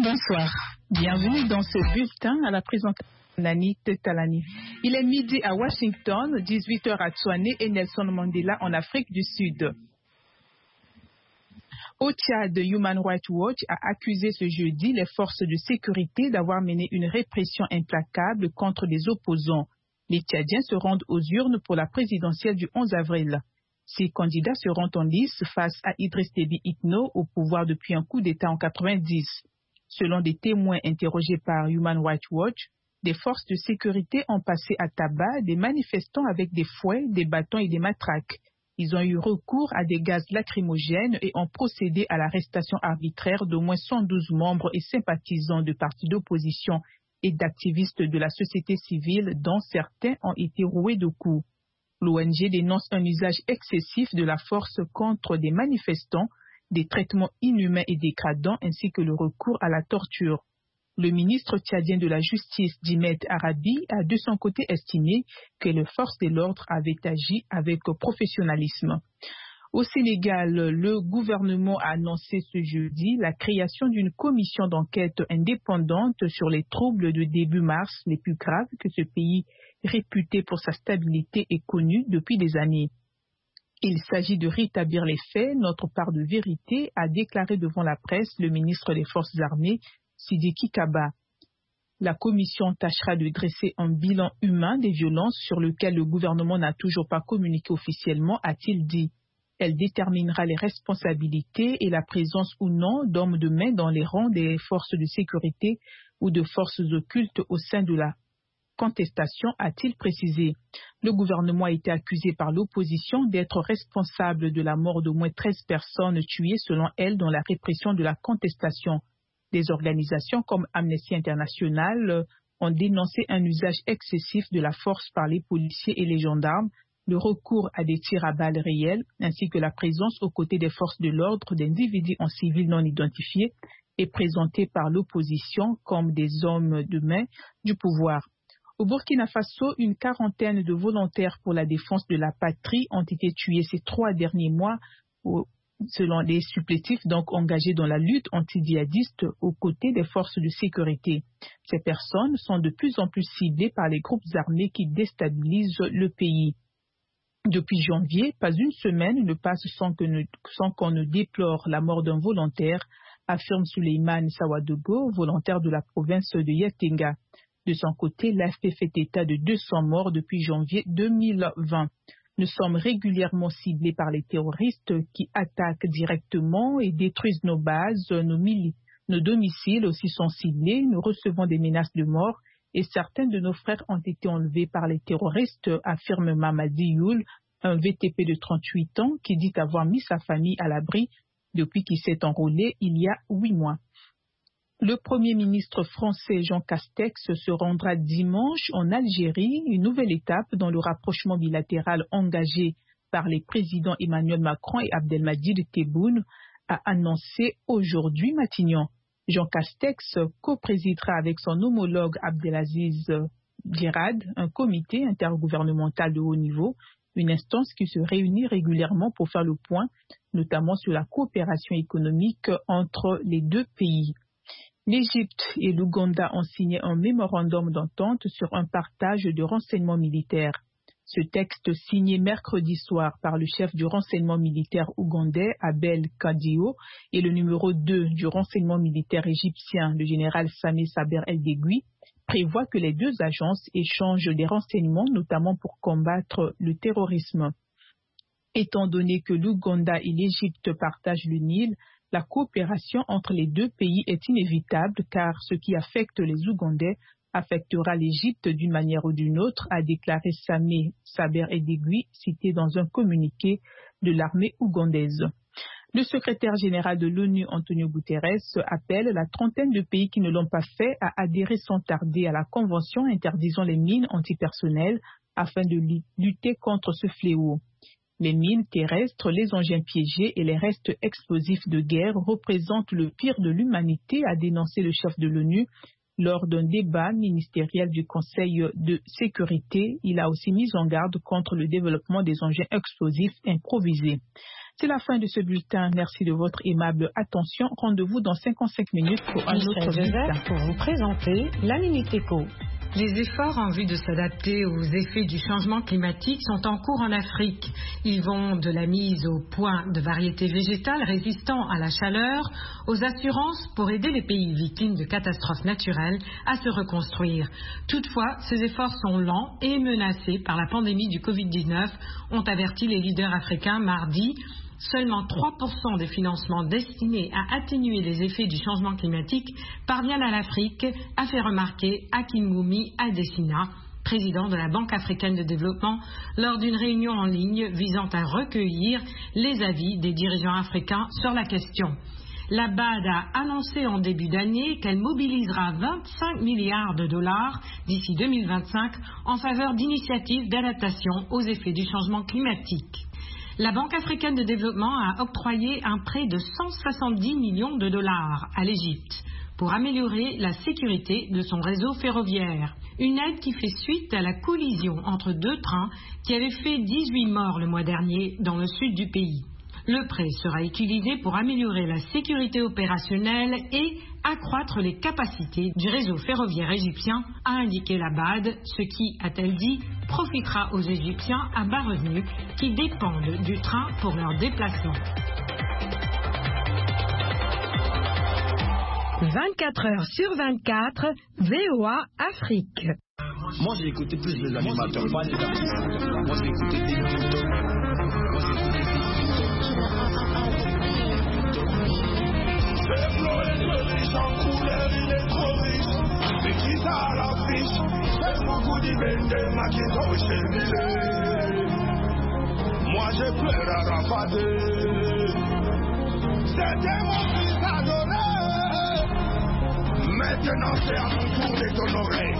Bonsoir, bienvenue dans ce bulletin à la présentation d'Annie Talani. Il est midi à Washington, 18h à Tswane et Nelson Mandela en Afrique du Sud. Au Tchad, Human Rights Watch a accusé ce jeudi les forces de sécurité d'avoir mené une répression implacable contre les opposants. Les Tchadiens se rendent aux urnes pour la présidentielle du 11 avril. Ces candidats seront en lice face à Idriss Déby Itno au pouvoir depuis un coup d'État en 90. Selon des témoins interrogés par Human Rights Watch, des forces de sécurité ont passé à tabac des manifestants avec des fouets, des bâtons et des matraques. Ils ont eu recours à des gaz lacrymogènes et ont procédé à l'arrestation arbitraire d'au moins 112 membres et sympathisants de partis d'opposition et d'activistes de la société civile, dont certains ont été roués de coups. L'ONG dénonce un usage excessif de la force contre des manifestants, des traitements inhumains et dégradants ainsi que le recours à la torture. Le ministre tchadien de la Justice, Djimet Arabi, a de son côté estimé que les forces de l'ordre avaient agi avec professionnalisme. Au Sénégal, le gouvernement a annoncé ce jeudi la création d'une commission d'enquête indépendante sur les troubles de début mars les plus graves que ce pays, réputé pour sa stabilité, est connu depuis des années. Il s'agit de rétablir les faits, notre part de vérité, a déclaré devant la presse le ministre des Forces armées, Sidiki Kaba. La commission tâchera de dresser un bilan humain des violences sur lequel le gouvernement n'a toujours pas communiqué officiellement, a-t-il dit. Elle déterminera les responsabilités et la présence ou non d'hommes de main dans les rangs des forces de sécurité ou de forces occultes au sein de la contestation, a-t-il précisé. Le gouvernement a été accusé par l'opposition d'être responsable de la mort d'au moins 13 personnes tuées selon elle dans la répression de la contestation. Des organisations comme Amnesty International ont dénoncé un usage excessif de la force par les policiers et les gendarmes, le recours à des tirs à balles réelles, ainsi que la présence aux côtés des forces de l'ordre d'individus en civil non identifiés et présentés par l'opposition comme des hommes de main du pouvoir. Au Burkina Faso, une quarantaine de volontaires pour la défense de la patrie ont été tués ces 3 derniers mois, selon les supplétifs donc engagés dans la lutte antidjihadiste aux côtés des forces de sécurité. Ces personnes sont de plus en plus ciblées par les groupes armés qui déstabilisent le pays. Depuis janvier, pas une semaine ne passe sans qu'on ne déplore la mort d'un volontaire, affirme Souleymane Sawadogo, volontaire de la province de Yatenga. De son côté, l'AFP fait état de 200 morts depuis janvier 2020. Nous sommes régulièrement ciblés par les terroristes qui attaquent directement et détruisent nos bases, nos domiciles aussi sont ciblés. Nous recevons des menaces de mort et certains de nos frères ont été enlevés par les terroristes, affirme Mamadi Youl, un VTP de 38 ans qui dit avoir mis sa famille à l'abri depuis qu'il s'est enrôlé il y a 8 mois. Le Premier ministre français Jean Castex se rendra dimanche en Algérie, une nouvelle étape dans le rapprochement bilatéral engagé par les présidents Emmanuel Macron et Abdelmadjid Tebboune, a annoncé aujourd'hui Matignon. Jean Castex co-présidera avec son homologue Abdelaziz Djirad un comité intergouvernemental de haut niveau, une instance qui se réunit régulièrement pour faire le point, notamment sur la coopération économique entre les deux pays. L'Égypte et l'Ouganda ont signé un mémorandum d'entente sur un partage de renseignements militaires. Ce texte, signé mercredi soir par le chef du renseignement militaire ougandais, Abel Kadio, et le numéro 2 du renseignement militaire égyptien, le général Sameh Saber El Degui, prévoit que les deux agences échangent des renseignements, notamment pour combattre le terrorisme. Étant donné que l'Ouganda et l'Égypte partagent le Nil, la coopération entre les deux pays est inévitable car ce qui affecte les Ougandais affectera l'Égypte d'une manière ou d'une autre, a déclaré Sameh Saber El Degui, cité dans un communiqué de l'armée ougandaise. Le secrétaire général de l'ONU, Antonio Guterres, appelle la trentaine de pays qui ne l'ont pas fait à adhérer sans tarder à la convention interdisant les mines antipersonnelles afin de lutter contre ce fléau. Les mines terrestres, les engins piégés et les restes explosifs de guerre représentent le pire de l'humanité, a dénoncé le chef de l'ONU lors d'un débat ministériel du Conseil de sécurité. Il a aussi mis en garde contre le développement des engins explosifs improvisés. C'est la fin de ce bulletin. Merci de votre aimable attention. Rendez-vous dans 55 minutes pour un autre bulletin. Pour vous présenter la Minute Éco. Les efforts en vue de s'adapter aux effets du changement climatique sont en cours en Afrique. Ils vont de la mise au point de variétés végétales résistant à la chaleur aux assurances pour aider les pays victimes de catastrophes naturelles à se reconstruire. Toutefois, ces efforts sont lents et menacés par la pandémie du Covid-19, ont averti les leaders africains mardi. Seulement 3% des financements destinés à atténuer les effets du changement climatique parviennent à l'Afrique, a fait remarquer Akinwumi Adesina, président de la Banque africaine de développement, lors d'une réunion en ligne visant à recueillir les avis des dirigeants africains sur la question. La BAD a annoncé en début d'année qu'elle mobilisera 25 milliards de dollars d'ici 2025 en faveur d'initiatives d'adaptation aux effets du changement climatique. La Banque africaine de développement a octroyé un prêt de 170 millions de dollars à l'Égypte pour améliorer la sécurité de son réseau ferroviaire. Une aide qui fait suite à la collision entre deux trains qui avait fait 18 morts le mois dernier dans le sud du pays. Le prêt sera utilisé pour améliorer la sécurité opérationnelle et accroître les capacités du réseau ferroviaire égyptien, a indiqué la BAD, ce qui, a-t-elle dit, profitera aux Égyptiens à bas revenus qui dépendent du train pour leur déplacement. 24 heures sur 24, VOA Afrique. Moi j'ai écouté plus les animateurs, pas les artistes. Moi j'ai écouté des mythos. C'est Flo est trop riche, en couleur il est trop riche. Mais qui ça à l'affiche? C'est beaucoup d'Ibendema qui sont chez lui. Moi j'ai peur à rafader. C'était mon fils adoré. Maintenant c'est à mon tour de t'honorer.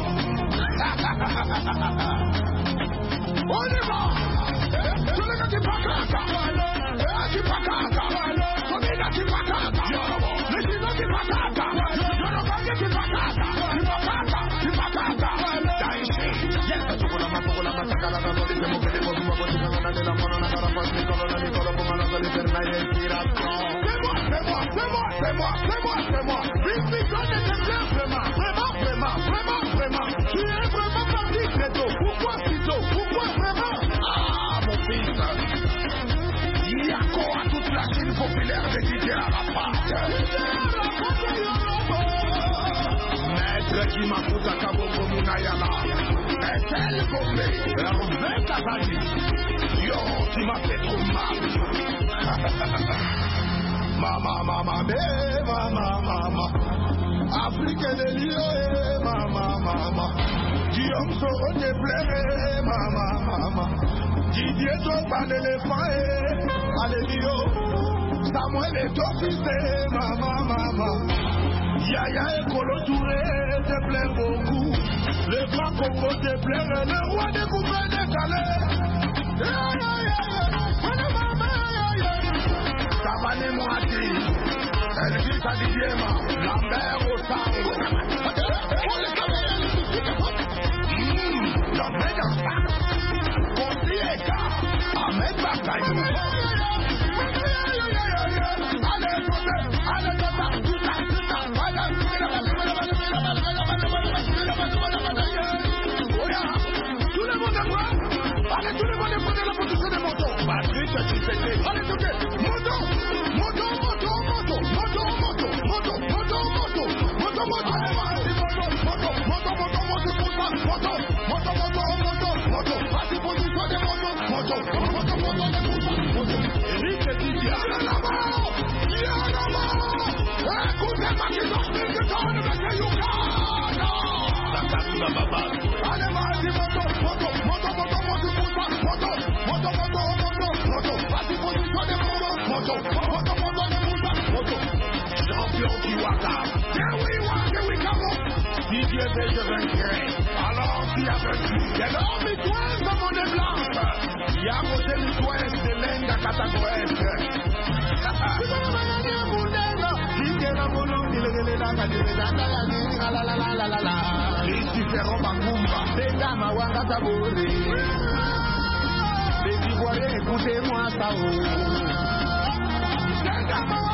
On y va. Tu le gars qui pas caca. Qui pas caca. Comida qui pas caca. Le chino qui pas caca. Le rocaille qui pas caca. Qui pas caca. Qui pas caca. Daishi. Yes, tu vois la main pour la main. Sakala na dole se moque de bodu bodu bodu na de la mona na la pas ni colo na ni colo pour la dole per la inspiration. C'est moi. Big on est bien vraiment. Tu es vraiment parti, Neto. Pourquoi Tito? Pourquoi vraiment? Ah, mon fils. Il y a quoi à toute la Chine populaire de Didier Arafat? Maître qui m'a foutu à Kabongo Mounayala. Est-elle bombée? Hervé Kazali. Yo, tu m'as fait trop mal. Mama. Afrique de l'île, mama. Guillaume Soro te plairait, mama. Didier Drogba l'éléphant, alléluia. Samuel est officier, mama. Yaya et Kolo Touré te plaît beaucoup. Le grand Congo te plairait, le roi des coupés décalés. Savane Moati, Elvis Adidiema, Lambert Osango. Lambert Osango. Kondieka, Ahmed Bakayou. Tout le monde à moi. Allez, tout le monde est prêt à la position des motos. Patrick, tu sais. Allez, tout le monde. Alors, qui a vaincu? Il y a l'homme mitoyen comme on est blanc. Il y a Roger mitoyen de l'Inde à Catagoès. Lucifer Macumba, les dames à Ouagatabori. Les Ivoiriens, écoutez-moi ça. mama